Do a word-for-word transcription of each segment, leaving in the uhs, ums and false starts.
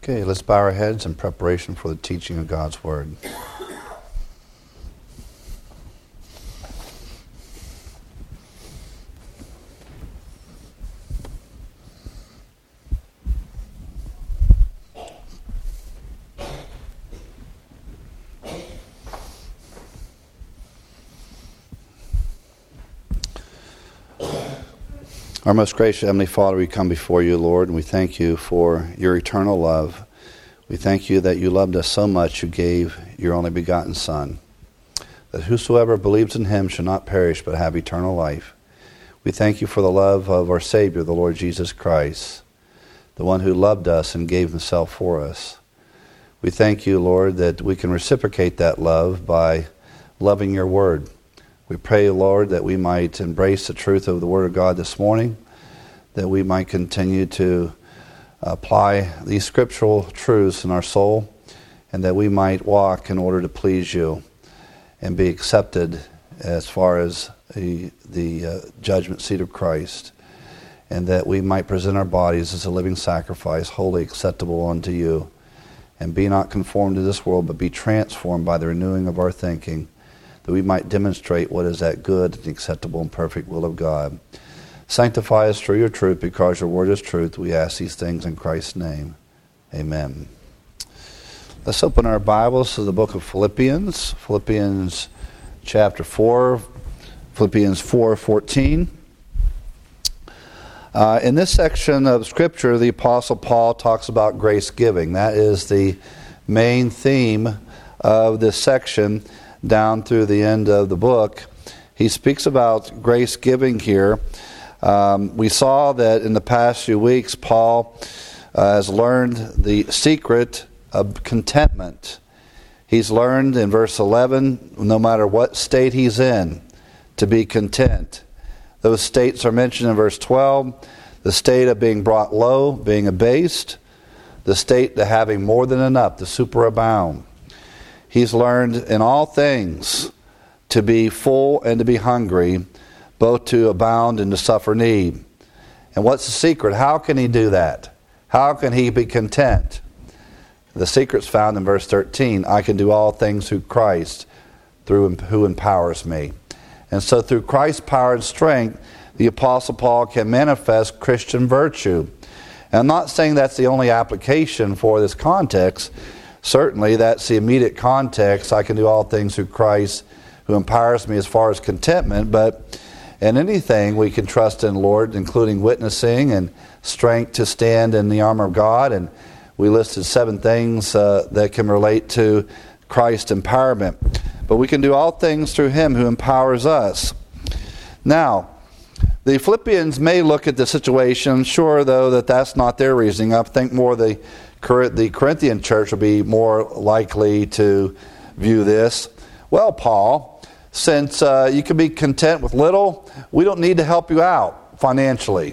Okay, let's bow our heads in preparation for the teaching of God's Word. Our most gracious Heavenly Father, we come before you, Lord, and we thank you for your eternal love. We thank you that you loved us so much you gave your only begotten Son, that whosoever believes in him shall not perish but have eternal life. We thank you for the love of our Savior, the Lord Jesus Christ, the one who loved us and gave himself for us. We thank you, Lord, that we can reciprocate that love by loving your Word. We pray, Lord, that we might embrace the truth of the Word of God this morning, that we might continue to apply these scriptural truths in our soul, and that we might walk in order to please you and be accepted as far as the, the uh, judgment seat of Christ, and that we might present our bodies as a living sacrifice, wholly acceptable unto you, and be not conformed to this world, but be transformed by the renewing of our thinking, that we might demonstrate what is that good and acceptable and perfect will of God. Sanctify us through your truth, because your word is truth. We ask these things in Christ's name. Amen. Let's open our Bibles to the book of Philippians. Philippians chapter four, Philippians four fourteen. Uh, in this section of Scripture, the Apostle Paul talks about grace giving. That is the main theme of this section down through the end of the book. He speaks about grace giving here. Um, we saw that in the past few weeks, Paul uh, has learned the secret of contentment. He's learned in verse eleven, no matter what state he's in, to be content. Those states are mentioned in verse twelve, the state of being brought low, being abased, the state of having more than enough, to superabound. He's learned in all things to be full and to be hungry, both to abound and to suffer need. And what's the secret? How can he do that? How can he be content? The secret's found in verse thirteen. I can do all things through Christ, through who empowers me. And so through Christ's power and strength, the Apostle Paul can manifest Christian virtue. And I'm not saying that's the only application for this context. Certainly, that's the immediate context. I can do all things through Christ who empowers me as far as contentment. But in anything, we can trust in the Lord, including witnessing and strength to stand in the armor of God. And we listed seven things uh, that can relate to Christ's empowerment. But we can do all things through Him who empowers us. Now, the Philippians may look at the situation, sure, though, that that's not their reasoning. I think more the the Corinthian church will be more likely to view this. Well, Paul, since uh, you can be content with little, we don't need to help you out financially.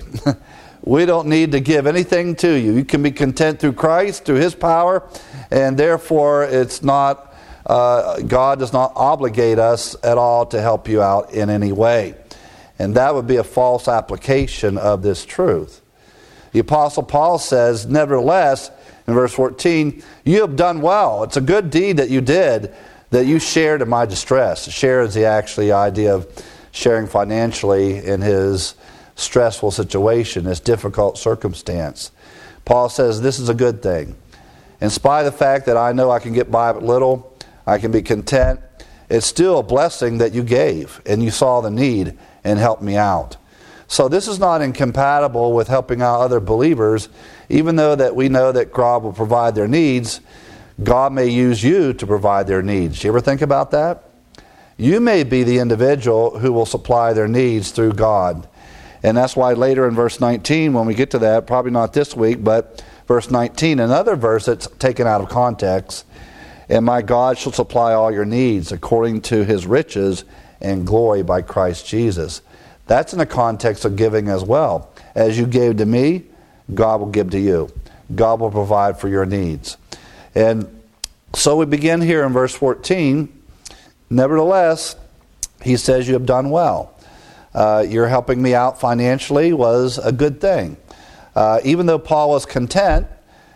We don't need to give anything to you. You can be content through Christ, through His power, and therefore it's not, uh, God does not obligate us at all to help you out in any way. And that would be a false application of this truth. The Apostle Paul says, nevertheless, in verse fourteen, you have done well. It's a good deed that you did, that you shared in my distress. Share is the actually idea of sharing financially in his stressful situation, his difficult circumstance. Paul says this is a good thing. In spite of the fact that I know I can get by with little, I can be content, it's still a blessing that you gave and you saw the need and helped me out. So this is not incompatible with helping out other believers. Even though that we know that God will provide their needs, God may use you to provide their needs. You ever think about that? You may be the individual who will supply their needs through God. And that's why later in verse nineteen, when we get to that, probably not this week, but verse nineteen, another verse that's taken out of context, and my God shall supply all your needs according to His riches and glory by Christ Jesus. That's in the context of giving as well. As you gave to me, God will give to you. God will provide for your needs. And so we begin here in verse fourteen. Nevertheless, he says you have done well. Uh, your helping me out financially was a good thing. Uh, even though Paul was content,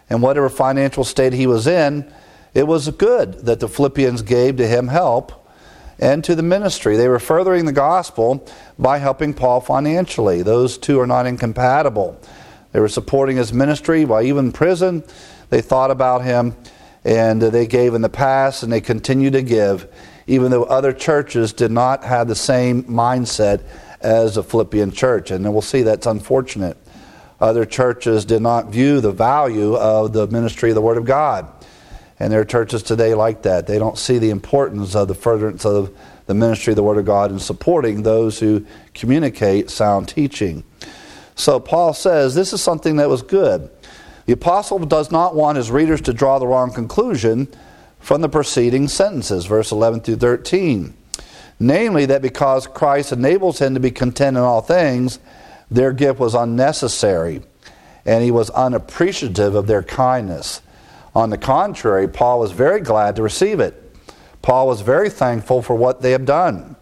and whatever financial state he was in, it was good that the Philippians gave to him help and to the ministry. They were furthering the gospel by helping Paul financially. Those two are not incompatible. They were supporting his ministry while even in prison. They thought about him, and they gave in the past, and they continue to give, even though other churches did not have the same mindset as the Philippian church. And we'll see that's unfortunate. Other churches did not view the value of the ministry of the Word of God. And there are churches today like that. They don't see the importance of the furtherance of the ministry of the Word of God in supporting those who communicate sound teaching. So Paul says this is something that was good. The apostle does not want his readers to draw the wrong conclusion from the preceding sentences, verse eleven through thirteen. Namely, that because Christ enables him to be content in all things, their gift was unnecessary, and he was unappreciative of their kindness. On the contrary, Paul was very glad to receive it. Paul was very thankful for what they have done.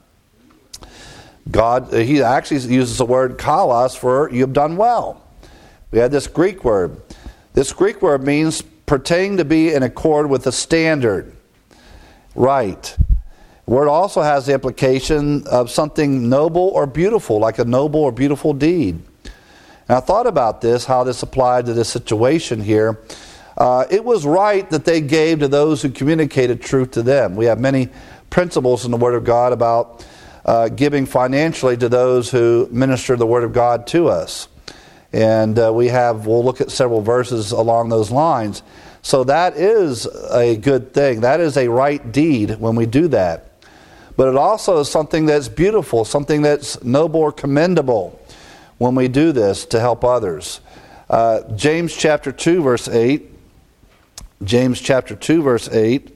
God, he actually uses the word kalos for you have done well. We had this Greek word. This Greek word means pertaining to be in accord with the standard. Right. The word also has the implication of something noble or beautiful, like a noble or beautiful deed. And I thought about this, how this applied to this situation here. Uh, it was right that they gave to those who communicated truth to them. We have many principles in the Word of God about uh, giving financially to those who minister the Word of God to us. And uh, we have, we'll look at several verses along those lines. So that is a good thing. That is a right deed when we do that. But it also is something that's beautiful, something that's noble or commendable when we do this to help others. Uh, James chapter two, verse eight. James chapter two, verse eight.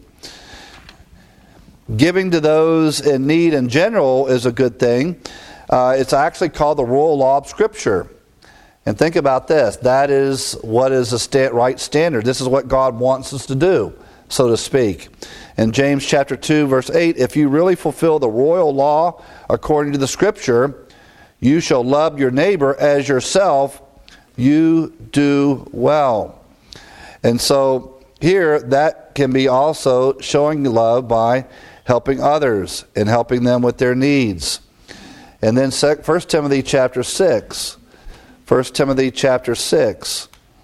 Giving to those in need in general is a good thing. Uh, it's actually called the royal law of Scripture. And think about this. That is what is the sta- right standard. This is what God wants us to do, so to speak. In James chapter two, verse eight, if you really fulfill the royal law according to the Scripture, you shall love your neighbor as yourself, you do well. And so here, that can be also showing love by helping others and helping them with their needs. And then First Timothy chapter six. First Timothy chapter six,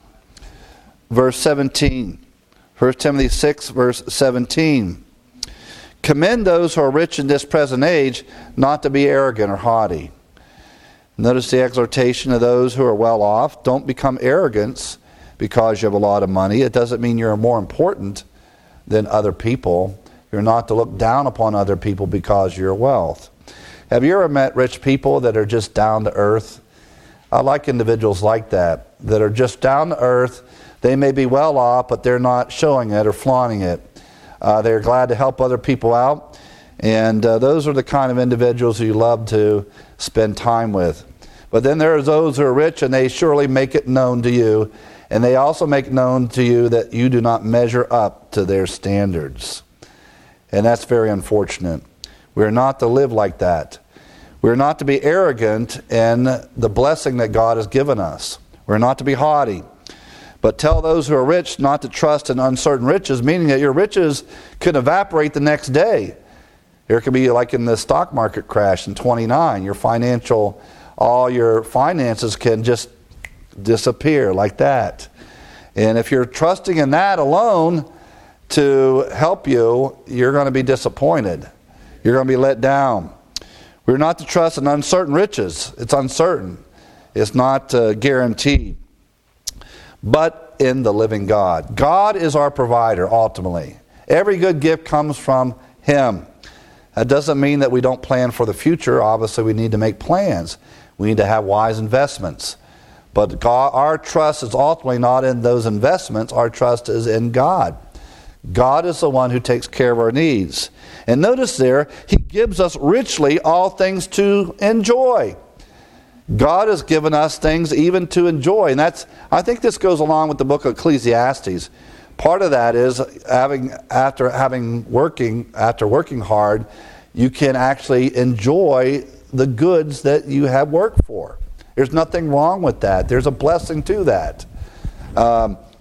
verse seventeen. First Timothy six, verse seventeen. Commend those who are rich in this present age not to be arrogant or haughty. Notice the exhortation of those who are well off. Don't become arrogant because you have a lot of money. It doesn't mean you're more important than other people. You're not to look down upon other people because of your wealth. Have you ever met rich people that are just down to earth? I like individuals like that, that are just down to earth. They may be well off, but they're not showing it or flaunting it. Uh, they're glad to help other people out. And uh, those are the kind of individuals who you love to spend time with. But then there's those who are rich, and they surely make it known to you. And they also make known to you that you do not measure up to their standards. And that's very unfortunate. We're not to live like that. We're not to be arrogant in the blessing that God has given us. We're not to be haughty. But tell those who are rich not to trust in uncertain riches, meaning that your riches could evaporate the next day. There could be like in the stock market crash in twenty-nine, your financial, all your finances can just disappear like that. And if you're trusting in that alone to help you, you're going to be disappointed. You're going to be let down. We're not to trust in uncertain riches. It's uncertain. It's not uh, guaranteed. But in the living God. God is our provider, ultimately. Every good gift comes from Him. That doesn't mean that we don't plan for the future. Obviously, we need to make plans. We need to have wise investments. But God, our trust is ultimately not in those investments. Our trust is in God. God is the one who takes care of our needs. And notice there, He gives us richly all things to enjoy. God has given us things even to enjoy. And that's, I think this goes along with the book of Ecclesiastes. Part of that is having after having working after working hard, you can actually enjoy the goods that you have worked for. There's nothing wrong with that. There's a blessing to that. Um,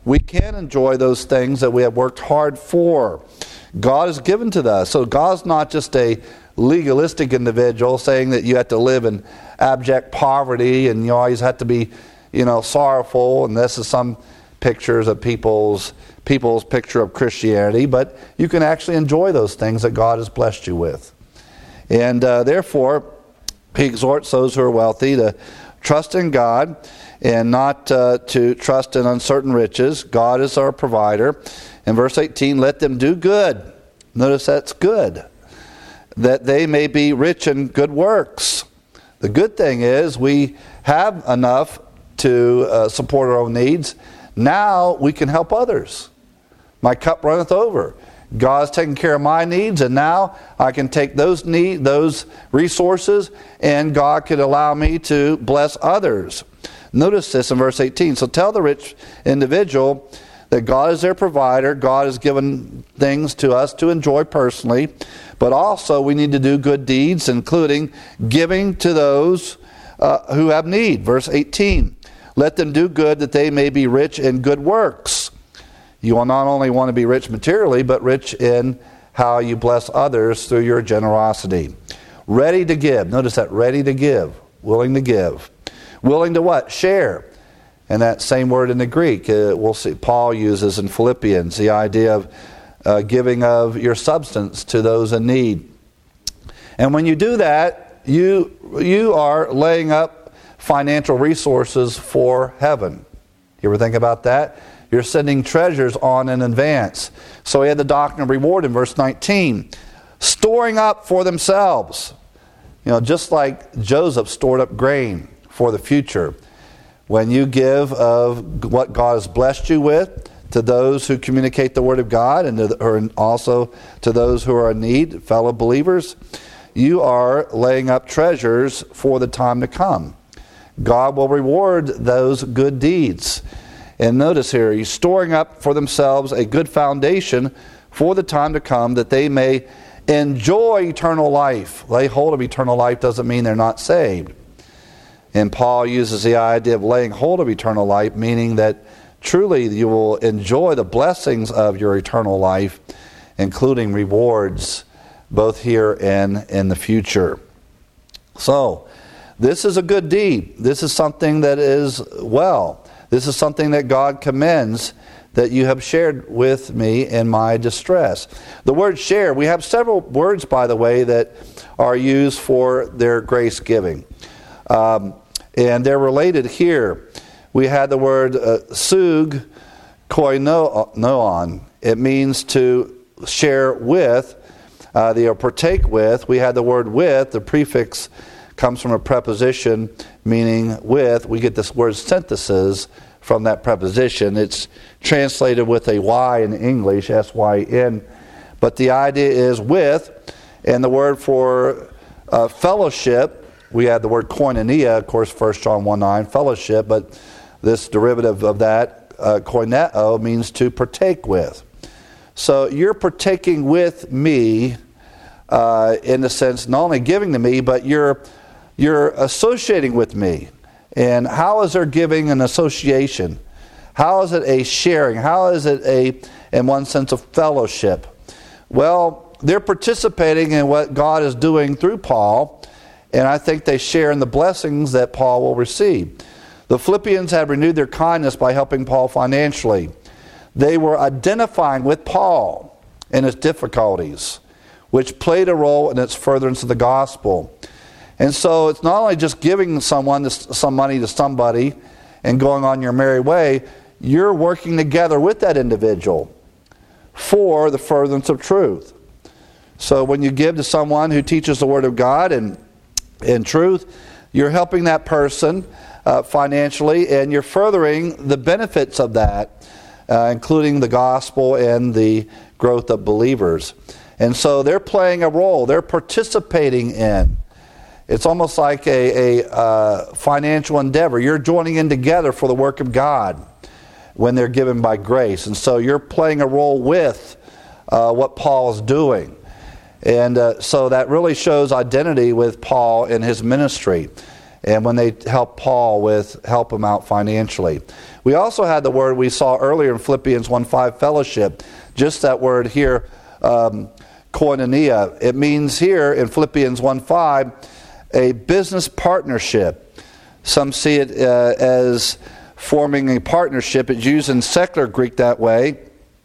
we can enjoy those things that we have worked hard for. God has given to us. So God's not just a legalistic individual saying that you have to live in abject poverty and you always have to be, you know, sorrowful. And this is some pictures of people's people's picture of Christianity. But you can actually enjoy those things that God has blessed you with. And uh, therefore, he exhorts those who are wealthy to trust in God and not uh, to trust in uncertain riches. God is our provider. In verse eighteen, let them do good. Notice that's good. That they may be rich in good works. The good thing is we have enough to uh, support our own needs. Now we can help others. My cup runneth over. God's taking care of my needs, and now I can take those need, those resources, and God could allow me to bless others. Notice this in verse eighteen. So tell the rich individual that God is their provider. God has given things to us to enjoy personally, but also we need to do good deeds, including giving to those uh, who have need. Verse eighteen. Let them do good that they may be rich in good works. You will not only want to be rich materially, but rich in how you bless others through your generosity. Ready to give. Notice that, ready to give. Willing to give. Willing to what? Share. And that same word in the Greek, uh, we'll see Paul uses in Philippians, the idea of uh, giving of your substance to those in need. And when you do that, you you are laying up financial resources for heaven. You ever think about that? You're sending treasures on in advance. So we had the doctrine of reward in verse nineteen. Storing up for themselves. You know, just like Joseph stored up grain for the future. When you give of what God has blessed you with to those who communicate the Word of God and to, or also to those who are in need, fellow believers, you are laying up treasures for the time to come. God will reward those good deeds. And notice here, he's storing up for themselves a good foundation for the time to come that they may enjoy eternal life. Lay hold of eternal life doesn't mean they're not saved. And Paul uses the idea of laying hold of eternal life, meaning that truly you will enjoy the blessings of your eternal life, including rewards both here and in the future. So, this is a good deed. This is something that is well. This is something that God commends that you have shared with me in my distress. The word share, we have several words, by the way, that are used for their grace giving. Um, and they're related here. We had the word uh, sug koinoon. It means to share with, uh, the, or partake with. We had the word with, the prefix comes from a preposition meaning with. We get this word synthesis from that preposition. It's translated with a Y in English, S Y N. But the idea is with, and the word for uh, fellowship, we had the word koinonia, of course, First John one nine, fellowship, but this derivative of that, uh, koineo, means to partake with. So you're partaking with me uh, in the sense not only giving to me, but you're you're associating with me. And how is there giving an association? How is it a sharing? How is it a, in one sense, a fellowship? Well, they're participating in what God is doing through Paul, and I think they share in the blessings that Paul will receive. The Philippians had renewed their kindness by helping Paul financially. They were identifying with Paul in his difficulties, which played a role in its furtherance of the gospel. And so it's not only just giving someone some money to somebody and going on your merry way, you're working together with that individual for the furtherance of truth. So when you give to someone who teaches the Word of God and in truth, you're helping that person uh, financially, and you're furthering the benefits of that, uh, including the gospel and the growth of believers. And so they're playing a role. They're participating in. It's almost like a, a uh, financial endeavor. You're joining in together for the work of God when they're given by grace. And so you're playing a role with uh, what Paul is doing. And uh, so that really shows identity with Paul in his ministry. and when they help Paul with help him out financially. We also had the word we saw earlier in Philippians one five, fellowship. Just that word here, um, koinonia. It means here in Philippians one five, a business partnership. Some see it uh, as forming a partnership. It's used in secular Greek that way.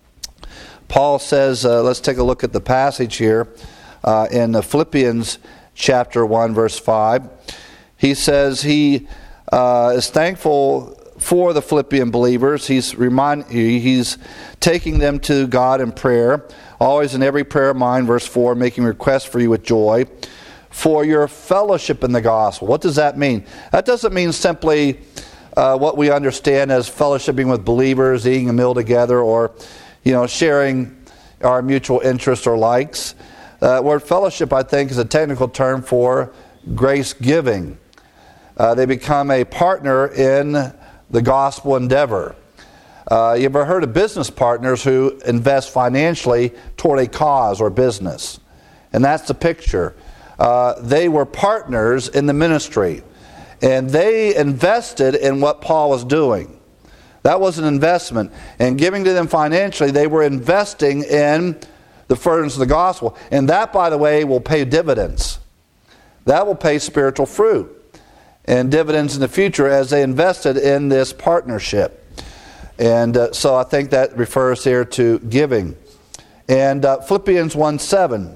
Paul says, uh, let's take a look at the passage here uh, in the Philippians chapter one, verse five. He says he uh, is thankful for the Philippian believers. He's remind he's taking them to God in prayer, always in every prayer of mine, verse four, making requests for you with joy, for your fellowship in the gospel. What does that mean? That doesn't mean simply uh, what we understand as fellowshipping with believers, eating a meal together, or you know, sharing our mutual interests or likes. Uh, word fellowship, I think, is a technical term for grace giving. Uh, they become a partner in the gospel endeavor. Uh, you ever heard of business partners who invest financially toward a cause or business? And that's the picture. Uh, they were partners in the ministry, and they invested in what Paul was doing. That was an investment. And giving to them financially, they were investing in the furtherance of the gospel. And that, by the way, will pay dividends. That will pay spiritual fruit and dividends in the future as they invested in this partnership. And uh, so I think that refers here to giving. And uh, Philippians one seven,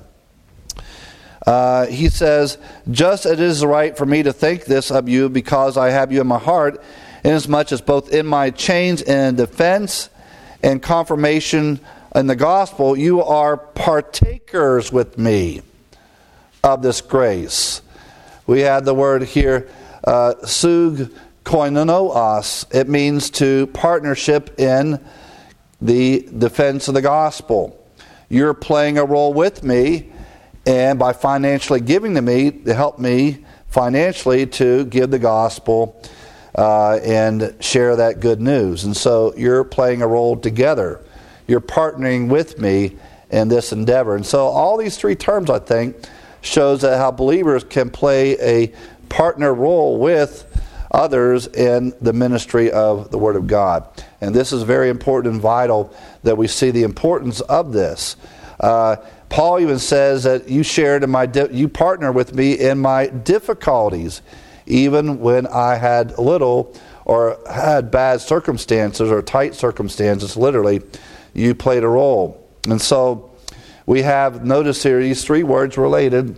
uh, he says, just as it is right for me to think this of you because I have you in my heart, inasmuch as both in my chains and defense and confirmation in the gospel, you are partakers with me of this grace. We had the word here, uh, sug koinonos. It means to partnership in the defense of the gospel. You're playing a role with me, and by financially giving to me, to help me financially to give the gospel uh, and share that good news. And so you're playing a role together. You're partnering with me in this endeavor. And so all these three terms, I think, shows that how believers can play a partner role with others in the ministry of the Word of God. And this is very important and vital that we see the importance of this. Uh, Paul even says that you shared in my di- you partner with me in my difficulties, even when I had little or had bad circumstances or tight circumstances. Literally, you played a role. And so we have, notice here, these three words related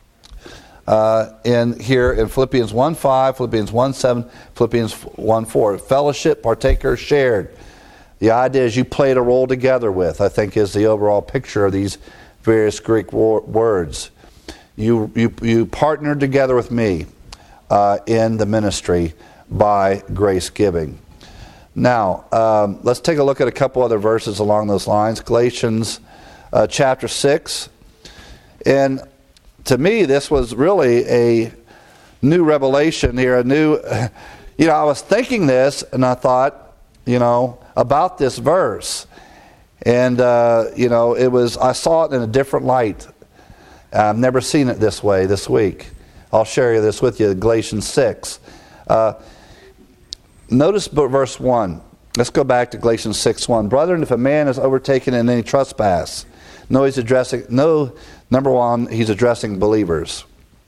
uh, in here in Philippians one five, Philippians one seven, Philippians one four. Fellowship, partaker, shared. The idea is you played a role together with, I think, is the overall picture of these various Greek wo- words. You, you, you partnered together with me uh, in the ministry by grace giving. Now, um, let's take a look at a couple other verses along those lines. Galatians uh, chapter six. And to me, this was really a new revelation here. A new, you know, I was thinking this and I thought, you know, about this verse. And, uh, you know, it was, I saw it in a different light. I've never seen it this way this week. I'll share this with you, Galatians six. Uh, Notice verse one. Let's go back to Galatians six one. Brethren, if a man is overtaken in any trespass, no, he's addressing, no, number one, he's addressing believers.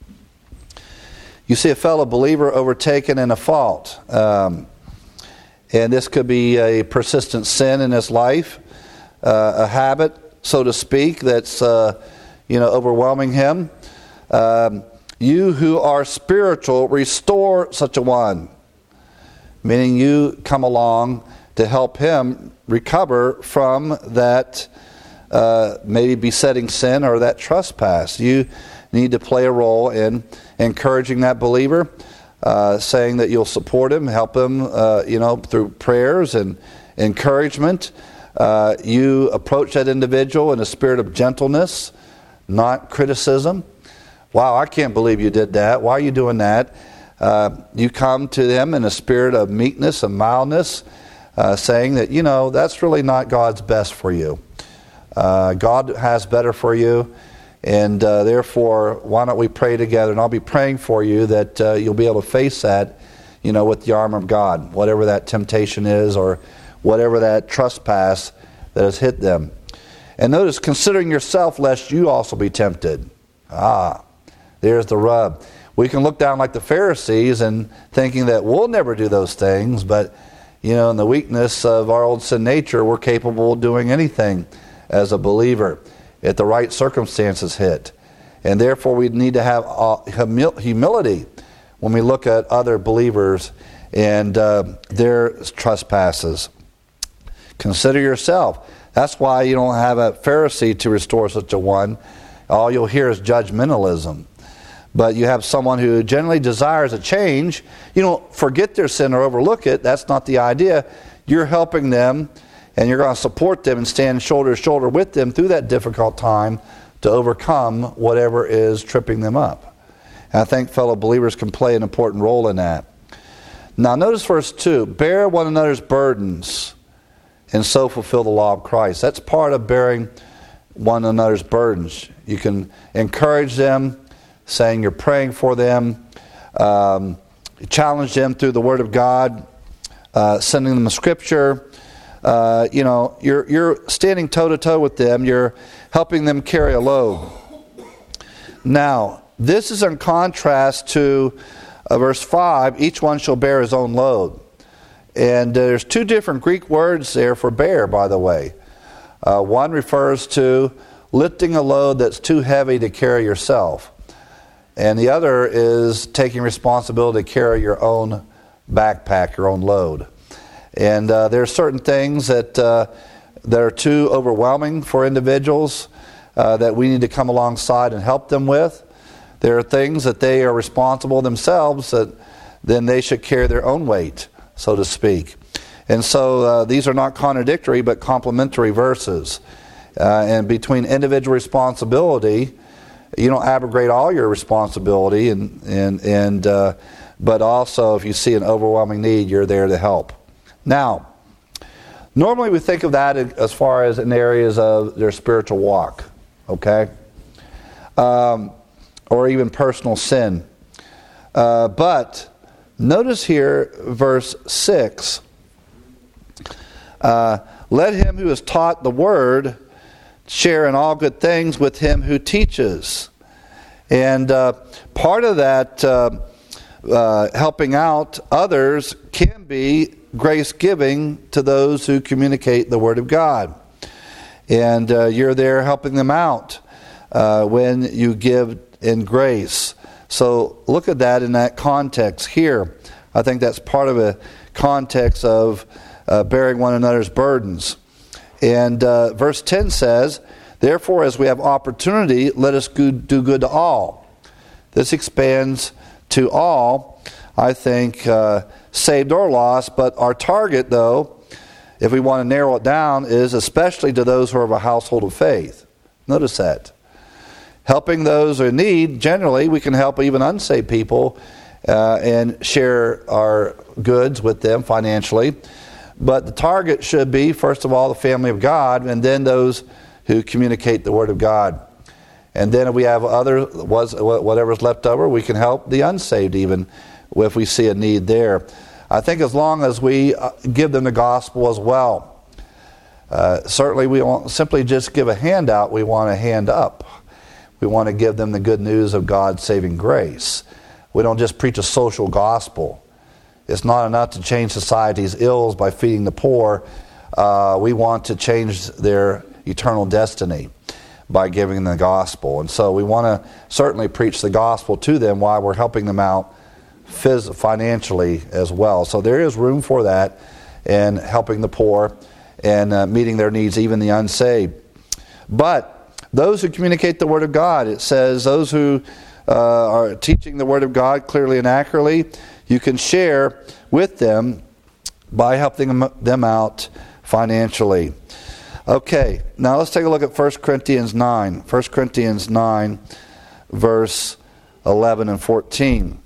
You see a fellow believer overtaken in a fault. Um, and this could be a persistent sin in his life, uh, a habit, so to speak, that's uh, you know overwhelming him. Um, you who are spiritual, restore such a one. Meaning you come along to help him recover from that uh, maybe besetting sin or that trespass. You need to play a role in encouraging that believer, uh, saying that you'll support him, help him, uh, you know, through prayers and encouragement. Uh, you approach that individual in a spirit of gentleness, not criticism. Wow, I can't believe you did that. Why are you doing that? Uh, you come to them in a spirit of meekness and mildness, uh, saying that, you know, that's really not God's best for you. Uh, God has better for you. And uh, therefore, why don't we pray together? And I'll be praying for you that uh, you'll be able to face that, you know, with the armor of God, whatever that temptation is or whatever that trespass that has hit them. And notice, considering yourself, lest you also be tempted. Ah, there's the rub. We can look down like the Pharisees and thinking that we'll never do those things, but, you know, in the weakness of our old sin nature, we're capable of doing anything as a believer if the right circumstances hit. And therefore, we need to have uh, humil- humility when we look at other believers and uh, their trespasses. Consider yourself. That's why you don't have a Pharisee to restore such a one. All you'll hear is judgmentalism. But you have someone who generally desires a change. You don't forget their sin or overlook it. That's not the idea. You're helping them, and you're going to support them and stand shoulder to shoulder with them through that difficult time to overcome whatever is tripping them up. And I think fellow believers can play an important role in that. Now notice verse two. Bear one another's burdens and so fulfill the law of Christ. That's part of bearing one another's burdens. You can encourage them, saying you're praying for them, um, challenge them through the Word of God, uh, sending them a Scripture. Uh, you know, you're you're standing toe to toe with them. You're helping them carry a load. Now, this is in contrast to uh, verse five. Each one shall bear his own load. And uh, there's two different Greek words there for bear, by the way. Uh, one refers to lifting a load that's too heavy to carry yourself. And the other is taking responsibility to carry your own backpack, your own load. And uh, there are certain things that, uh, that are too overwhelming for individuals uh, that we need to come alongside and help them with. There are things that they are responsible themselves that then they should carry their own weight, so to speak. And so uh, these are not contradictory but complementary verses. Uh, and between individual responsibility, you don't abrogate all your responsibility, and and and uh, but also if you see an overwhelming need, you're there to help. Now, normally we think of that as far as in areas of their spiritual walk, okay, um, or even personal sin. Uh, but notice here, verse six. Uh, Let him who is taught the word share in all good things with him who teaches. And uh, part of that uh, uh, helping out others can be grace giving to those who communicate the Word of God. And uh, you're there helping them out uh, when you give in grace. So look at that in that context here. I think that's part of a context of uh, bearing one another's burdens. And uh, verse ten says, therefore, as we have opportunity, let us do good to all. This expands to all, I think, uh, saved or lost. But our target, though, if we want to narrow it down, is especially to those who are of a household of faith. Notice that. Helping those in need, generally, we can help even unsaved people uh, and share our goods with them financially. But the target should be, first of all, the family of God, and then those who communicate the Word of God. And then if we have other, whatever's left over, we can help the unsaved even if we see a need there. I think as long as we give them the gospel as well. Uh, certainly we won't simply just give a handout, we want a hand up. We want to give them the good news of God's saving grace. We don't just preach a social gospel. It's not enough to change society's ills by feeding the poor. Uh, we want to change their eternal destiny by giving them the gospel. And so we want to certainly preach the gospel to them while we're helping them out phys- financially as well. So there is room for that in helping the poor and uh, meeting their needs, even the unsaved. But those who communicate the Word of God, it says those who uh, are teaching the Word of God clearly and accurately, you can share with them by helping them out financially. Okay, now let's take a look at First Corinthians nine. First Corinthians nine, verse eleven and fourteen.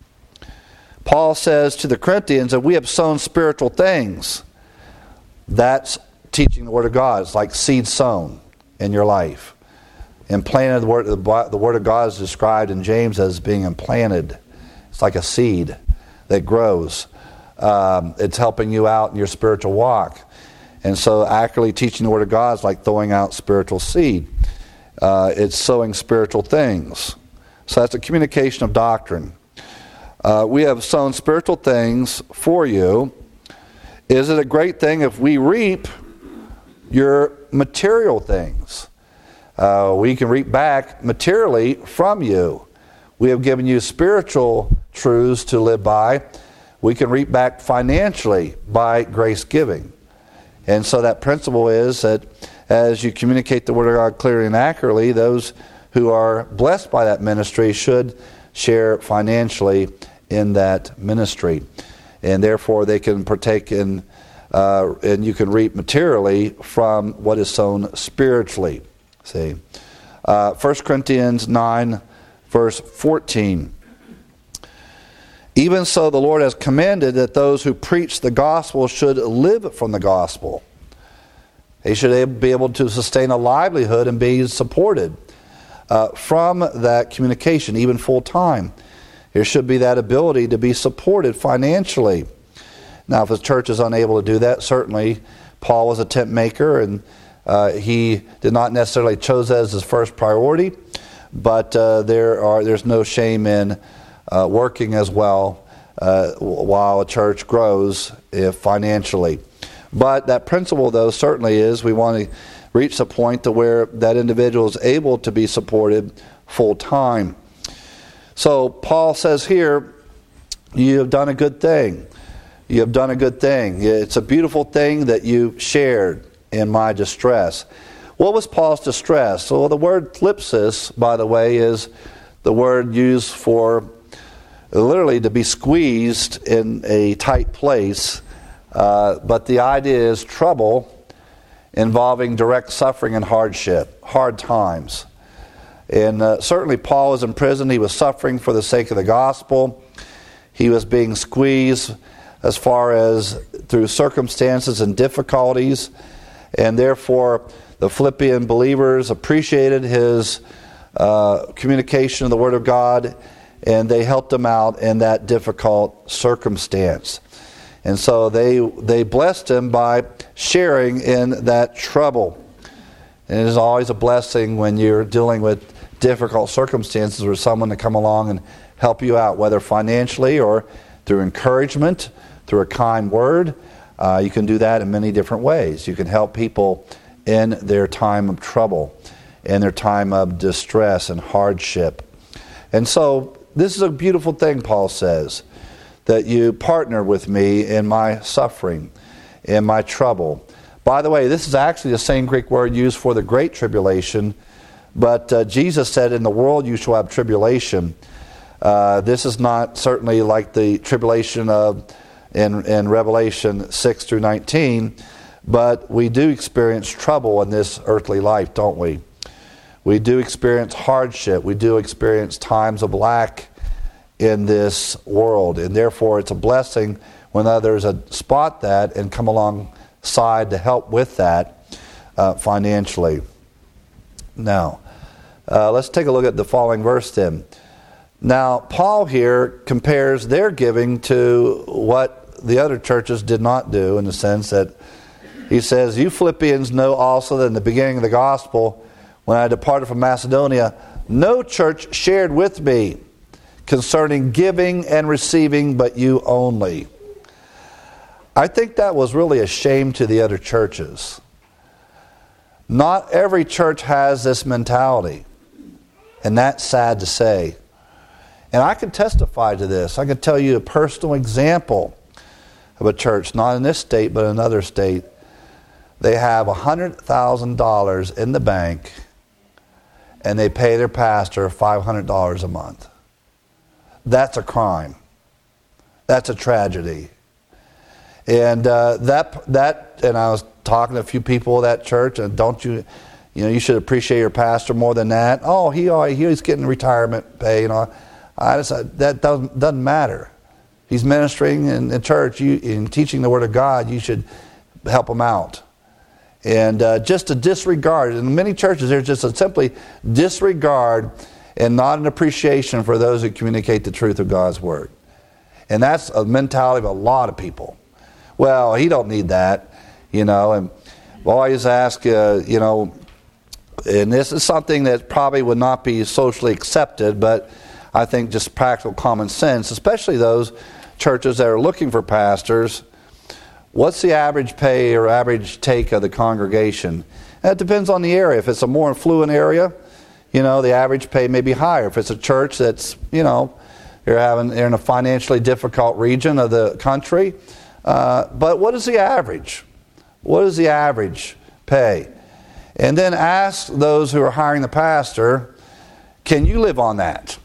Paul says to the Corinthians that we have sown spiritual things. That's teaching the Word of God. It's like seed sown in your life. Implanted, the word, the word of God is described in James as being implanted. It's like a seed that grows. Um, it's helping you out in your spiritual walk. And so accurately teaching the Word of God is like throwing out spiritual seed. Uh, it's sowing spiritual things. So that's a communication of doctrine. Uh, we have sown spiritual things for you. Is it a great thing if we reap your material things? Uh, we can reap back materially from you. We have given you spiritual truths to live by. We can reap back financially by grace giving. And so that principle is that as you communicate the Word of God clearly and accurately, those who are blessed by that ministry should share financially in that ministry. And therefore they can partake in, uh, and you can reap materially from what is sown spiritually. See, uh, First Corinthians nine, verse fourteen. Even so, the Lord has commanded that those who preach the gospel should live from the gospel. They should be able to sustain a livelihood and be supported uh, from that communication, even full time. There should be that ability to be supported financially. Now, if the church is unable to do that, certainly Paul was a tent maker, and uh, he did not necessarily choose that as his first priority. But uh, there are there's no shame in uh, working as well uh, while a church grows if financially. But that principle, though, certainly is we want to reach the point to where that individual is able to be supported full time. So Paul says here, you have done a good thing. You have done a good thing. It's a beautiful thing that you shared in my distress. What was Paul's distress? Well, the word thlipsis, by the way, is the word used for literally to be squeezed in a tight place. Uh, but the idea is trouble involving direct suffering and hardship, hard times. And uh, certainly Paul was in prison. He was suffering for the sake of the gospel. He was being squeezed as far as through circumstances and difficulties. And therefore, the Philippian believers appreciated his uh, communication of the Word of God, and they helped him out in that difficult circumstance. And so they they blessed him by sharing in that trouble. And it is always a blessing when you're dealing with difficult circumstances for someone to come along and help you out, whether financially or through encouragement, through a kind word. Uh, you can do that in many different ways. You can help people in their time of trouble, in their time of distress and hardship. And so this is a beautiful thing, Paul says, that you partner with me in my suffering, in my trouble. By the way, this is actually the same Greek word used for the Great Tribulation, but uh, Jesus said, in the world you shall have tribulation. Uh, this is not certainly like the tribulation of in, in Revelation six through nineteen, but we do experience trouble in this earthly life, don't we? We do experience hardship. We do experience times of lack in this world, and therefore it's a blessing when others spot that and come alongside to help with that uh, financially. Now, uh, let's take a look at the following verse then. Now, Paul here compares their giving to what the other churches did not do, in the sense that he says, you Philippians know also that in the beginning of the gospel, when I departed from Macedonia, no church shared with me concerning giving and receiving, but you only. I think that was really a shame to the other churches. Not every church has this mentality, and that's sad to say. And I can testify to this. I can tell you a personal example of a church, not in this state, but in another state. They have one hundred thousand dollars in the bank, and they pay their pastor five hundred dollars a month. That's a crime. That's a tragedy. And uh, that that and I was talking to a few people at that church, and don't you, you know, you should appreciate your pastor more than that. Oh, he he's getting retirement pay, you know. I just, that doesn't doesn't matter. He's ministering in, in church, you in teaching the Word of God. You should help him out. And uh, just a disregard. In many churches, there's just a simply disregard and not an appreciation for those who communicate the truth of God's Word. And that's a mentality of a lot of people. Well, he don't need that, you know. And I always ask, uh, you know, and this is something that probably would not be socially accepted, but I think just practical common sense, especially those churches that are looking for pastors. What's the average pay or average take of the congregation? And it depends on the area. If it's a more affluent area, you know, the average pay may be higher. If it's a church that's, you know, you're having they're in a financially difficult region of the country. Uh, but what is the average? What is the average pay? And then ask those who are hiring the pastor, can you live on that?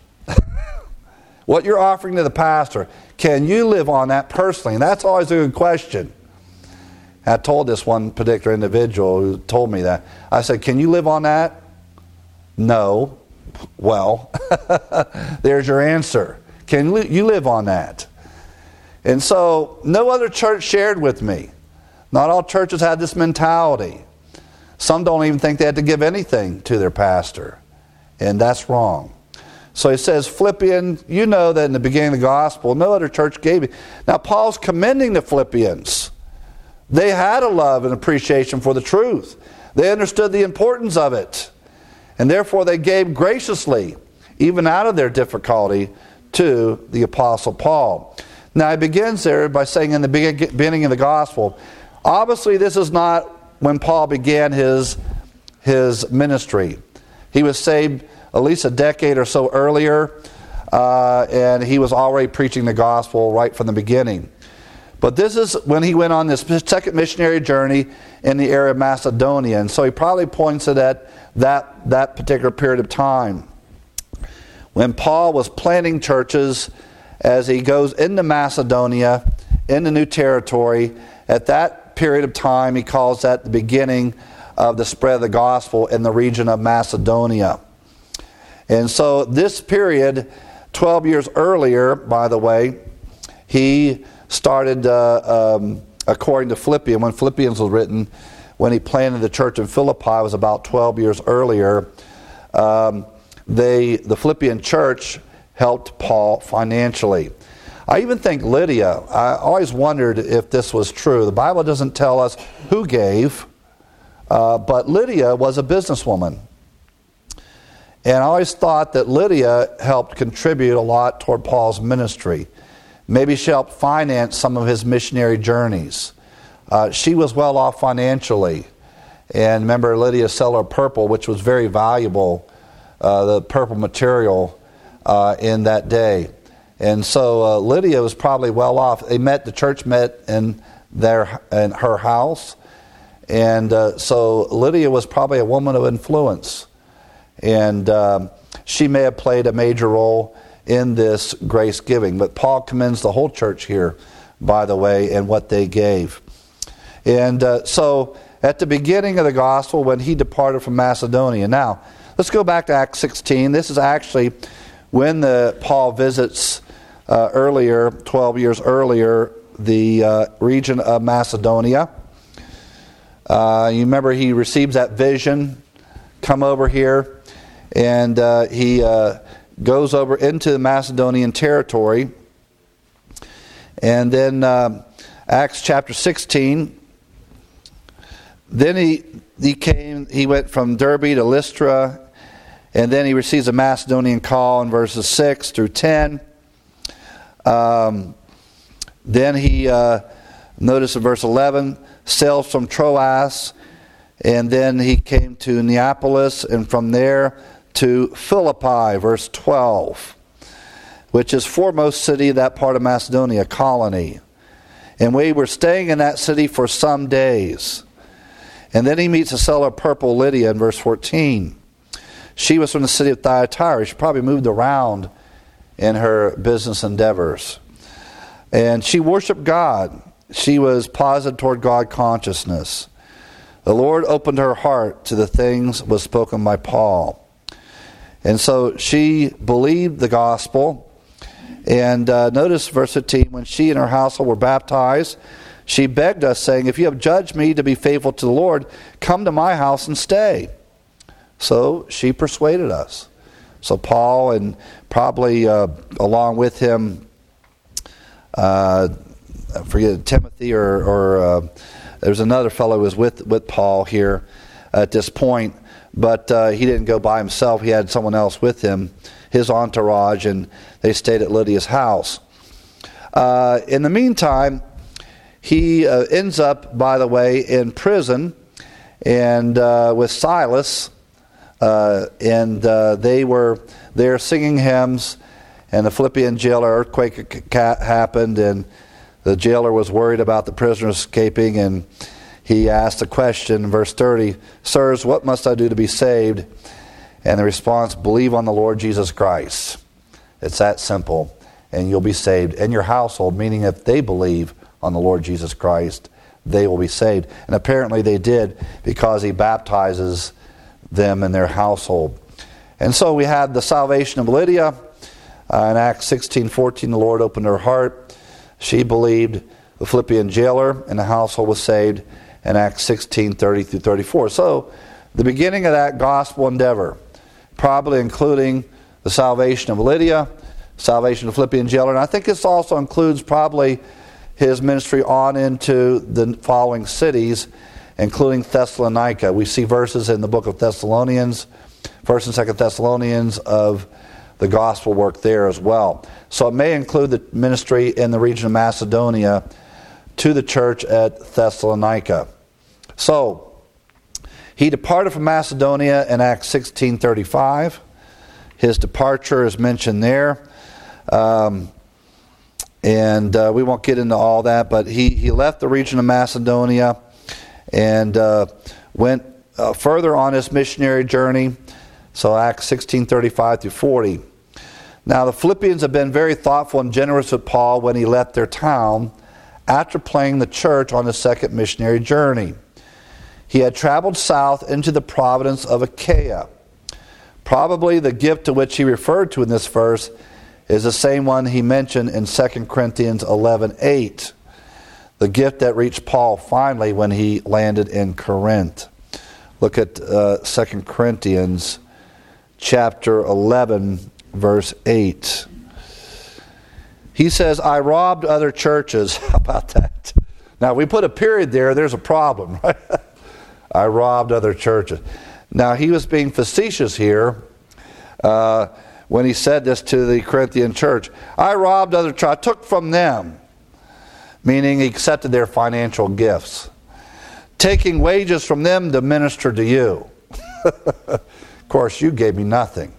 What you're offering to the pastor, can you live on that personally? And that's always a good question. I told this one particular individual who told me that. I said, can you live on that? No. Well, there's your answer. Can you live on that? And so, no other church shared with me. Not all churches had this mentality. Some don't even think they had to give anything to their pastor. And that's wrong. So he says, Philippians, you know that in the beginning of the gospel, no other church gave it. Now, Paul's commending the Philippians. They had a love and appreciation for the truth. They understood the importance of it. And therefore they gave graciously, even out of their difficulty, to the Apostle Paul. Now he begins there by saying in the beginning of the gospel, obviously this is not when Paul began his, his ministry. He was saved at least a decade or so earlier, uh, and he was already preaching the gospel right from the beginning. But this is when he went on this second missionary journey in the area of Macedonia. And so he probably points it at that, that particular period of time. When Paul was planting churches as he goes into Macedonia, into new territory, at that period of time he calls that the beginning of the spread of the gospel in the region of Macedonia. And so this period, twelve years earlier, by the way, he started, uh, um, according to Philippians, when Philippians was written, when he planted the church in Philippi, was about twelve years earlier. Um, they, the Philippian church helped Paul financially. I even think Lydia, I always wondered if this was true. The Bible doesn't tell us who gave, uh, but Lydia was a businesswoman. And I always thought that Lydia helped contribute a lot toward Paul's ministry. Maybe she helped finance some of his missionary journeys. Uh, she was well off financially. And remember, Lydia sell her purple, which was very valuable, uh, the purple material uh, in that day. And so uh, Lydia was probably well off. They met, the church met in their in her house. And uh, so Lydia was probably a woman of influence. And um, she may have played a major role in this grace giving. But Paul commends the whole church here, by the way, and what they gave. And uh, so at the beginning of the gospel, when he departed from Macedonia. Now, let's go back to Acts sixteen. This is actually when the Paul visits uh, earlier, twelve years earlier, the uh, region of Macedonia. Uh, you remember he receives that vision, come over here, and uh, he uh, goes over into the Macedonian territory. And then uh, Acts chapter sixteen, then he he came, he went from Derbe to Lystra, and then he receives a Macedonian call in verses six through ten. Um, then he, uh, notice in verse eleven, sails from Troas, and then he came to Neapolis, and from there to Philippi, verse twelve, which is foremost city of that part of Macedonia, colony. And we were staying in that city for some days. And then he meets a seller of purple, Lydia, in verse fourteen. She was from the city of Thyatira. She probably moved around in her business endeavors. And she worshiped God. She was positive toward God consciousness. The Lord opened her heart to the things was spoken by Paul. And so she believed the gospel. And uh, notice verse fifteen, when she and her household were baptized, she begged us, saying, if you have judged me to be faithful to the Lord, come to my house and stay. So she persuaded us. So Paul, and probably uh, along with him, uh, I forget, Timothy or, or uh, there's another fellow who was with, with Paul here at this point, but uh, he didn't go by himself. He had someone else with him, his entourage, and they stayed at Lydia's house. Uh, in the meantime, he uh, ends up, by the way, in prison, and uh, with Silas, uh, and uh, they were there singing hymns, and the Philippian jailer, earthquake happened, and the jailer was worried about the prisoners escaping, and he asked a question in verse thirty, Sirs, what must I do to be saved? And the response, believe on the Lord Jesus Christ. It's that simple, and you'll be saved. And your household, meaning if they believe on the Lord Jesus Christ, they will be saved. And apparently they did, because he baptizes them in their household. And so we had the salvation of Lydia. Uh, in Acts sixteen fourteen, the Lord opened her heart. She believed. The Philippian jailer and the household was saved in Acts sixteen thirty through thirty-four. So the beginning of that gospel endeavor, probably including the salvation of Lydia, salvation of the Philippian jailer, and I think this also includes probably his ministry on into the following cities, including Thessalonica. We see verses in the book of Thessalonians, First and Second Thessalonians, of the gospel work there as well. So it may include the ministry in the region of Macedonia to the church at Thessalonica. So he departed from Macedonia in Acts sixteen thirty-five. His departure is mentioned there. Um, and uh, we won't get into all that, but he, he left the region of Macedonia and uh, went uh, further on his missionary journey. So Acts sixteen thirty-five through forty. Now the Philippians have been very thoughtful and generous with Paul when he left their town after planting the church on his second missionary journey. He had traveled south into the province of Achaia. Probably the gift to which he referred to in this verse is the same one he mentioned in Second Corinthians eleven eight. The gift that reached Paul finally when he landed in Corinth. Look at uh, Second Corinthians chapter eleven, verse eight. He says, I robbed other churches. How about that? Now, we put a period there, there's a problem, right? I robbed other churches. Now, he was being facetious here uh, when he said this to the Corinthian church. I robbed other churches. I took from them, meaning he accepted their financial gifts, taking wages from them to minister to you. Of course, you gave me nothing.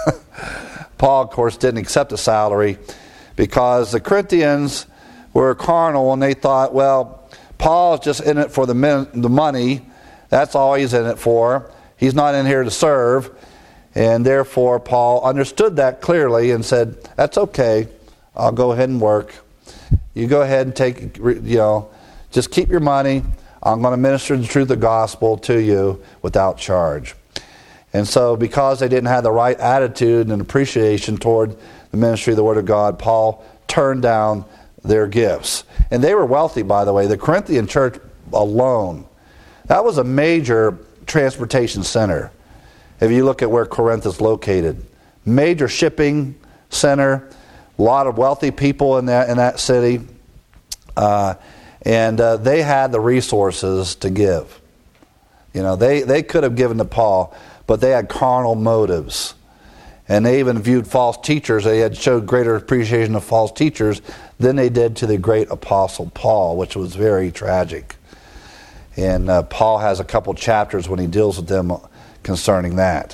Paul, of course, didn't accept a salary because the Corinthians were carnal and they thought, well, Paul's just in it for the min- the money. That's all he's in it for. He's not in here to serve. And therefore, Paul understood that clearly and said, that's okay. I'll go ahead and work. You go ahead and take, you know, just keep your money. I'm going to minister the truth of the gospel to you without charge. And so because they didn't have the right attitude and appreciation toward the ministry of the Word of God, Paul turned down their gifts. And they were wealthy, by the way. The Corinthian church alone, that was a major transportation center. If you look at where Corinth is located, major shipping center, a lot of wealthy people in that in that city, uh, and uh, they had the resources to give. You know, they they could have given to Paul, but they had carnal motives, and they even viewed false teachers. They had showed greater appreciation of false teachers than they did to the great apostle Paul, which was very tragic. And uh, Paul has a couple chapters when he deals with them concerning that.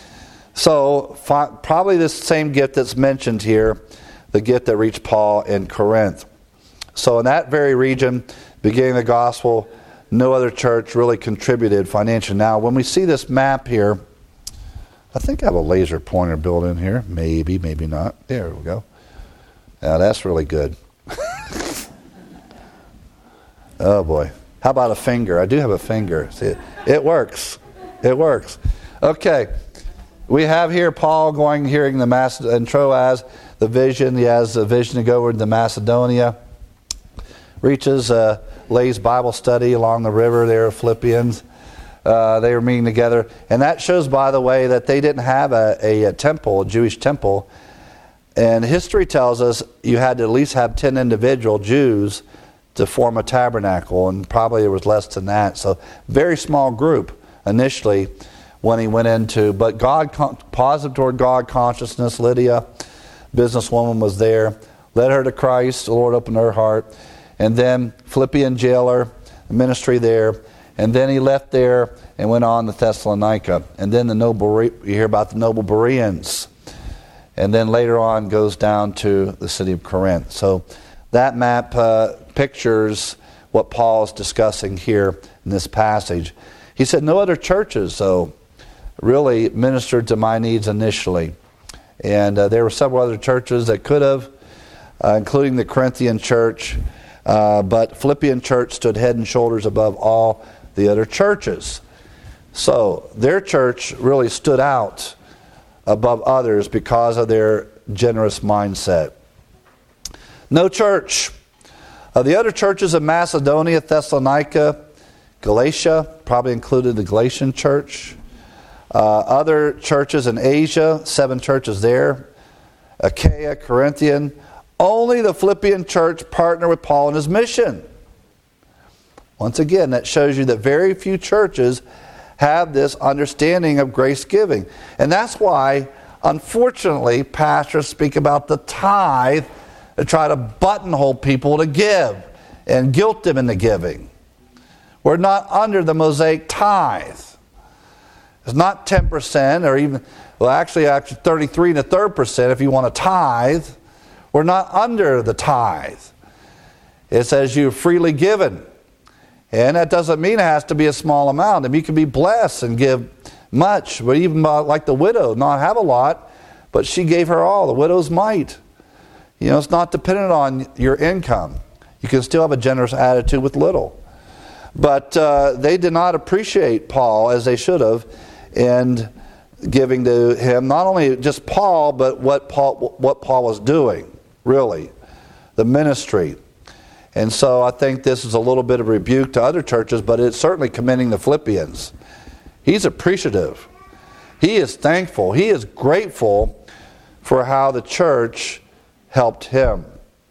So fi- probably this same gift that's mentioned here, the gift that reached Paul in Corinth. So in that very region, beginning the gospel, no other church really contributed financially. Now, when we see this map here, I think I have a laser pointer built in here. Maybe, maybe not. There we go. Now that's really good. Oh boy. How about a finger? I do have a finger. See, it, it works. It works. Okay. We have here Paul going, hearing the Maced- and Troas, the vision. He has a vision to go over to Macedonia. Reaches uh, Lay's Bible study along the river there, Philippians. Uh, they were meeting together. And that shows, by the way, that they didn't have a, a, a temple, a Jewish temple. And history tells us you had to at least have ten individual Jews to form a tabernacle, and probably there was less than that. So very small group initially when he went into, but God, positive toward God consciousness. Lydia, businesswoman, was there, led her to Christ. The Lord opened her heart. And then Philippian jailer, ministry there. And then he left there and went on to Thessalonica. And then the noble, you hear about the noble Bereans. And then later on goes down to the city of Corinth. So that map uh, pictures what Paul is discussing here in this passage. He said, no other churches, though, really ministered to my needs initially. And uh, there were several other churches that could have, uh, including the Corinthian church. Uh, but Philippian church stood head and shoulders above all the other churches. So their church really stood out above others because of their generous mindset. No church. Uh, the other churches of Macedonia, Thessalonica, Galatia, probably included the Galatian church. Uh, other churches in Asia, seven churches there. Achaia, Corinthian. Only the Philippian church partnered with Paul in his mission. Once again, that shows you that very few churches have this understanding of grace giving. And that's why, unfortunately, pastors speak about the tithe to try to buttonhole people to give and guilt them into giving. We're not under the Mosaic tithe. It's not ten percent or even, well, actually, actually thirty-three and a third percent if you want to tithe. We're not under the tithe. It says you're freely given. And that doesn't mean it has to be a small amount. I mean, you can be blessed and give much, but even like the widow, not have a lot, but she gave her all. The widow's mite. You know, it's not dependent on your income. You can still have a generous attitude with little. But uh, they did not appreciate Paul as they should have in giving to him, not only just Paul, but what Paul, what Paul was doing, really, the ministry. And so I think this is a little bit of rebuke to other churches, but it's certainly commending the Philippians. He's appreciative. He is thankful. He is grateful for how the church helped him.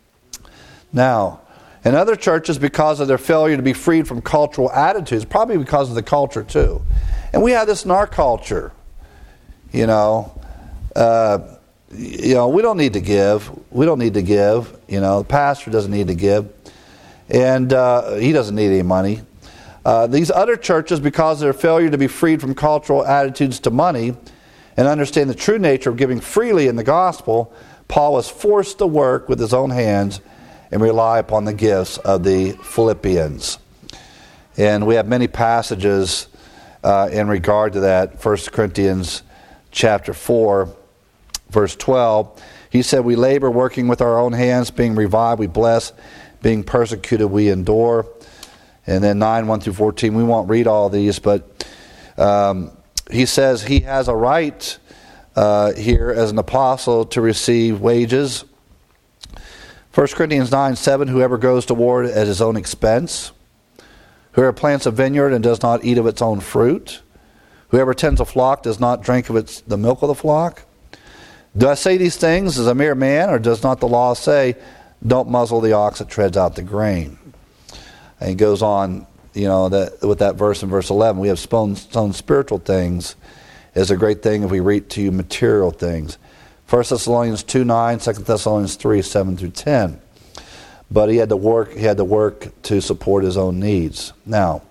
Now, in other churches, because of their failure to be freed from cultural attitudes, probably because of the culture too. And we have this in our culture. You know, uh, you know, we don't need to give. We don't need to give. You know, the pastor doesn't need to give. And uh, he doesn't need any money. Uh, these other churches, because of their failure to be freed from cultural attitudes to money and understand the true nature of giving freely in the gospel, Paul was forced to work with his own hands and rely upon the gifts of the Philippians. And we have many passages uh, in regard to that. First Corinthians chapter four, verse twelve. He said, we labor working with our own hands, being revived, we bless, being persecuted, we endure. And then nine, one through fourteen, we won't read all these, but um, he says he has a right uh, here as an apostle to receive wages. First Corinthians nine, seven, whoever goes to war at his own expense, whoever plants a vineyard and does not eat of its own fruit, whoever tends a flock does not drink of its the milk of the flock. Do I say these things as a mere man, or does not the law say, don't muzzle the ox that treads out the grain? And he goes on, you know, that with that verse in verse eleven, we have sown, sown spiritual things is a great thing if we reap to you material things. First Thessalonians two nine, Second Thessalonians three seven through ten. But he had to work. He had to work to support his own needs. Now,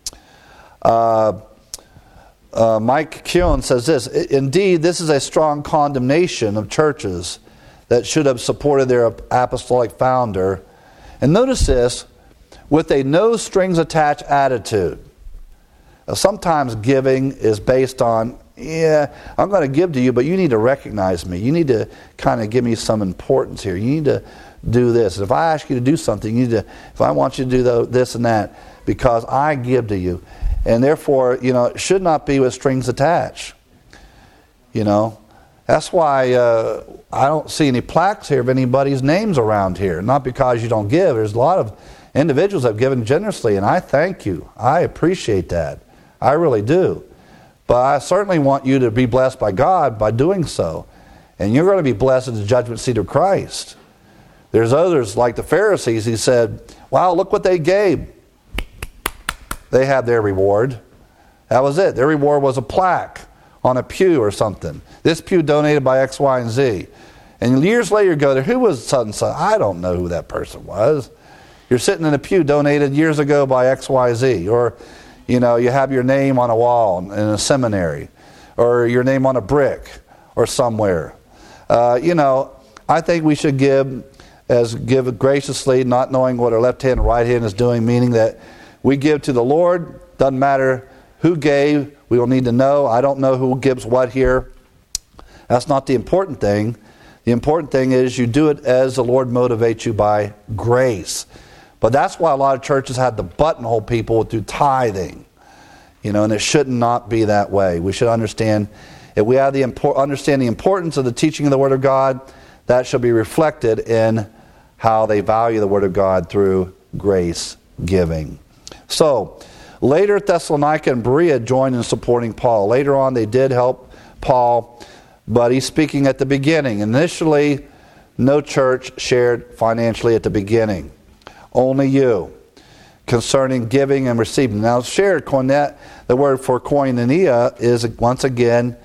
uh, uh, Mike Keown says this: indeed, this is a strong condemnation of churches that should have supported their apostolic founder. And notice this, with a no strings attached attitude. Now, sometimes giving is based on, yeah, I'm going to give to you, but you need to recognize me. You need to kind of give me some importance here. You need to do this. And if I ask you to do something, you need to, if I want you to do the, this and that, because I give to you. And therefore, you know, it should not be with strings attached. You know, that's why uh, I don't see any plaques here of anybody's names around here. Not because you don't give. There's a lot of individuals have given generously, and I thank you. I appreciate that. I really do. But I certainly want you to be blessed by God by doing so. And you're going to be blessed at the judgment seat of Christ. There's others like the Pharisees. He said, wow, look what they gave. They had their reward. That was it. Their reward was a plaque on a pew or something. This pew donated by X, Y, and Z. And years later you go there, who was such and such? I don't know who that person was. You're sitting in a pew donated years ago by X, Y, Z. Or, you know, you have your name on a wall in a seminary. Or your name on a brick or somewhere. Uh, you know, I think we should give as give graciously, not knowing what our left hand and right hand is doing, meaning that we give to the Lord. Doesn't matter who gave. We will need to know. I don't know who gives what here. That's not the important thing. The important thing is you do it as the Lord motivates you by grace. But that's why a lot of churches have the buttonhole people do tithing. You know, and it should not be that way. We should understand, if we have the import, understand the importance of the teaching of the Word of God, that shall be reflected in how they value the Word of God through grace giving. So, later Thessalonica and Berea joined in supporting Paul. Later on they did help Paul, but he's speaking at the beginning. Initially, no church shared financially at the beginning. Only you. Concerning giving and receiving. Now, shared, the word for koinonia is, once again,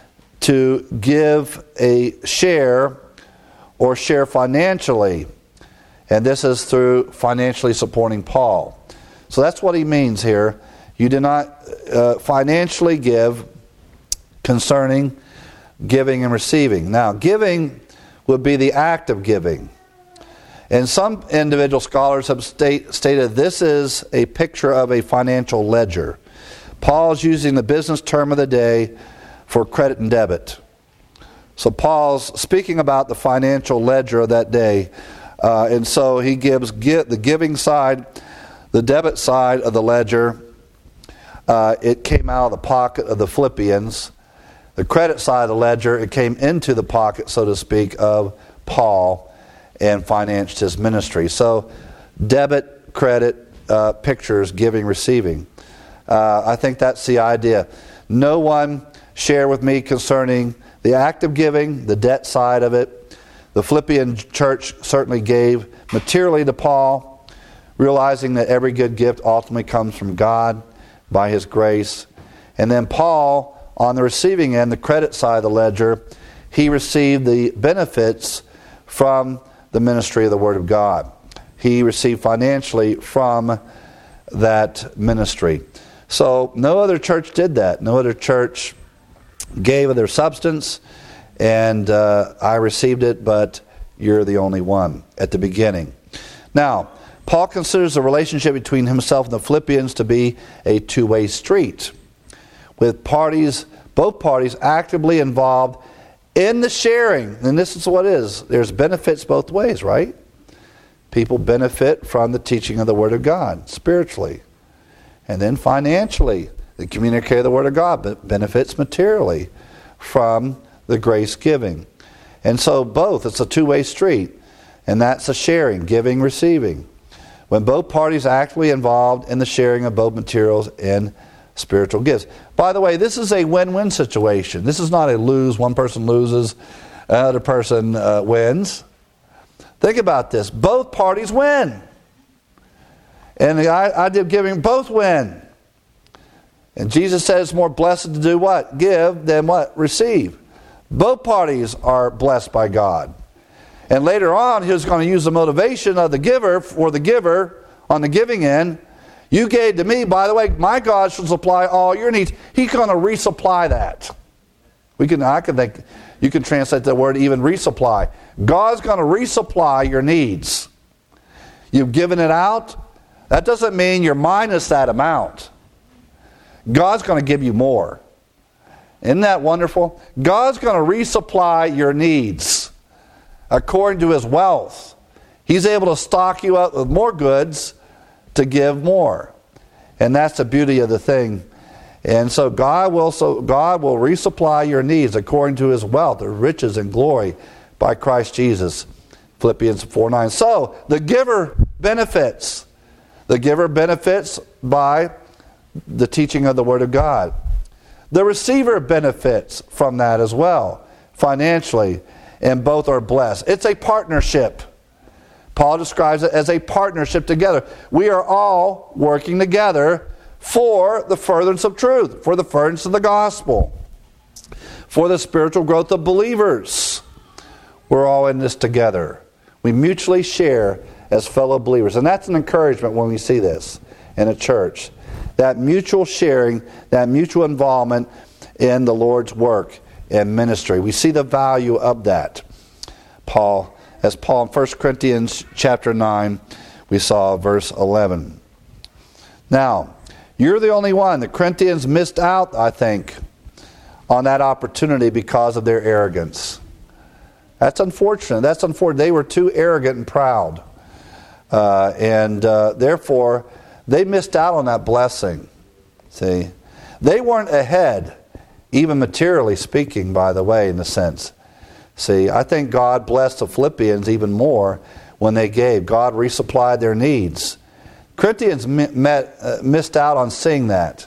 to give a share or share financially. And this is through financially supporting Paul. So that's what he means here. You do not uh, financially give concerning giving and receiving. Now, giving would be the act of giving. And some individual scholars have state, stated this is a picture of a financial ledger. Paul's using the business term of the day for credit and debit. So Paul's speaking about the financial ledger of that day. Uh, and so he gives give, the giving side, the debit side of the ledger. Uh, it came out of the pocket of the Philippians. The credit side of the ledger, it came into the pocket, so to speak, of Paul and financed his ministry. So debit, credit, uh, pictures, giving, receiving. Uh, I think that's the idea. No one share with me concerning the act of giving, the debt side of it. The Philippian church certainly gave materially to Paul, realizing that every good gift ultimately comes from God by His grace. And then Paul, on the receiving end, the credit side of the ledger, he received the benefits from the ministry of the Word of God. He received financially from that ministry. So no other church did that. No other church gave of their substance, and uh, I received it, but you're the only one at the beginning. Now, Paul considers the relationship between himself and the Philippians to be a two-way street, with parties, both parties actively involved in the sharing. And this is what it is. There's benefits both ways, right? People benefit from the teaching of the Word of God, spiritually. And then financially, the communicator of the Word of God benefits materially from the grace giving. And so both, it's a two-way street. And that's a sharing, giving, receiving. When both parties are actively involved in the sharing of both materials and spiritual gifts. By the way, this is a win-win situation. This is not a lose. One person loses, another person uh, wins. Think about this. Both parties win. And the idea of giving, both win. And Jesus says it's more blessed to do what? Give than what? Receive. Both parties are blessed by God. And later on, he's going to use the motivation of the giver for the giver on the giving end. You gave to me, by the way, my God shall supply all your needs. He's going to resupply that. We can, I can think, you can translate the word even resupply. God's going to resupply your needs. You've given it out. That doesn't mean you're minus that amount. God's going to give you more. Isn't that wonderful? God's going to resupply your needs according to His wealth. He's able to stock you up with more goods to give more. And that's the beauty of the thing. And so God will so God will resupply your needs according to His wealth, or riches and glory by Christ Jesus. Philippians four nine. So the giver benefits. The giver benefits by the teaching of the Word of God. The receiver benefits from that as well, financially, and both are blessed. It's a partnership. Paul describes it as a partnership together. We are all working together for the furtherance of truth, for the furtherance of the gospel, for the spiritual growth of believers. We're all in this together. We mutually share as fellow believers. And that's an encouragement when we see this in a church. That mutual sharing, that mutual involvement in the Lord's work and ministry. We see the value of that. Paul, as Paul in First Corinthians chapter nine, we saw verse eleven. Now, you're the only one. The Corinthians missed out, I think, on that opportunity because of their arrogance. That's unfortunate. That's unfortunate. They were too arrogant and proud. Uh, and uh, therefore, they missed out on that blessing. See? They weren't ahead, even materially speaking, by the way, in a sense. See, I think God blessed the Philippians even more when they gave. God resupplied their needs. Corinthians met, uh, missed out on seeing that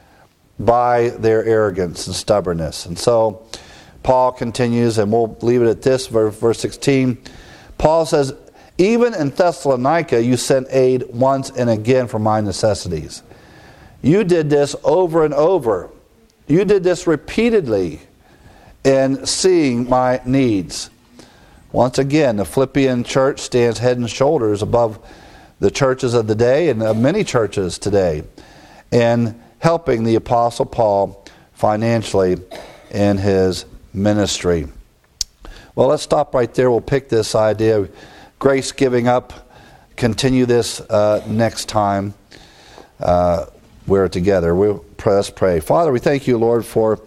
by their arrogance and stubbornness. And so Paul continues, and we'll leave it at this, verse sixteen. Paul says, even in Thessalonica you sent aid once and again for my necessities. You did this over and over. You did this repeatedly in seeing my needs. Once again, the Philippian church stands head and shoulders above the churches of the day and of many churches today in helping the Apostle Paul financially in his ministry. Well, let's stop right there. We'll pick this idea of grace giving up, continue this uh, next time uh, we're together. We'll pray, let's pray. Father, we thank you, Lord, for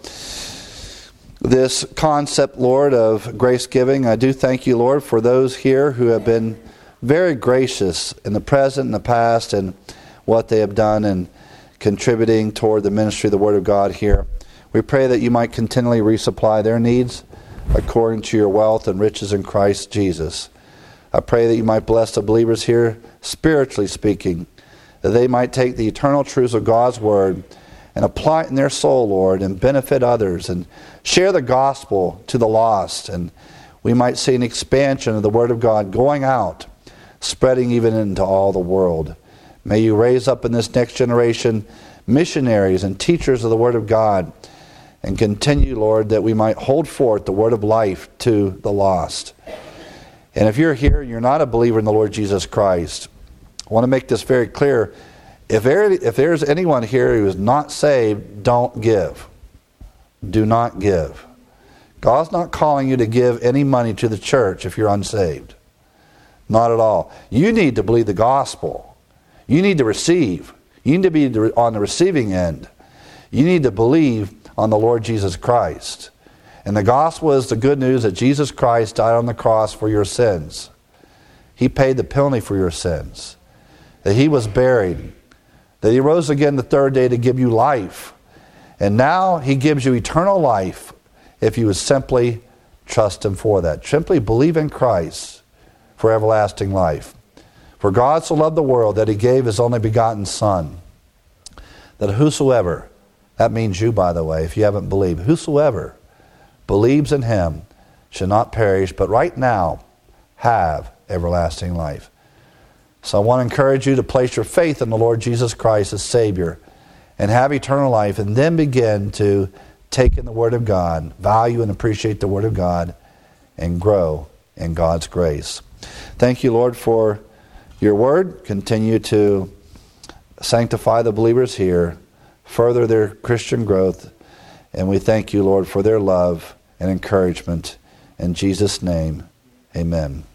this concept, Lord, of grace giving. I do thank you, Lord, for those here who have been very gracious in the present and the past and what they have done in contributing toward the ministry of the Word of God here. We pray that you might continually resupply their needs according to your wealth and riches in Christ Jesus. I pray that you might bless the believers here, spiritually speaking, that they might take the eternal truths of God's Word and apply it in their soul, Lord, and benefit others and share the gospel to the lost. And we might see an expansion of the Word of God going out, spreading even into all the world. May you raise up in this next generation missionaries and teachers of the Word of God, and continue, Lord, that we might hold forth the word of life to the lost. And if you're here and you're not a believer in the Lord Jesus Christ, I want to make this very clear. If there, if there's anyone here who is not saved, don't give. Do not give. God's not calling you to give any money to the church if you're unsaved. Not at all. You need to believe the gospel. You need to receive. You need to be on the receiving end. You need to believe on the Lord Jesus Christ. And the gospel is the good news that Jesus Christ died on the cross for your sins. He paid the penalty for your sins. That he was buried. That he rose again the third day to give you life. And now he gives you eternal life if you would simply trust him for that. Simply believe in Christ for everlasting life. For God so loved the world that he gave his only begotten Son, that whosoever, that means you, by the way, if you haven't believed, whosoever believes in him shall not perish, but right now have everlasting life. So I want to encourage you to place your faith in the Lord Jesus Christ as Savior and have eternal life, and then begin to take in the Word of God, value and appreciate the Word of God, and grow in God's grace. Thank you, Lord, for your Word. Continue to sanctify the believers here, further their Christian growth, and we thank you, Lord, for their love and encouragement. In Jesus' name, amen.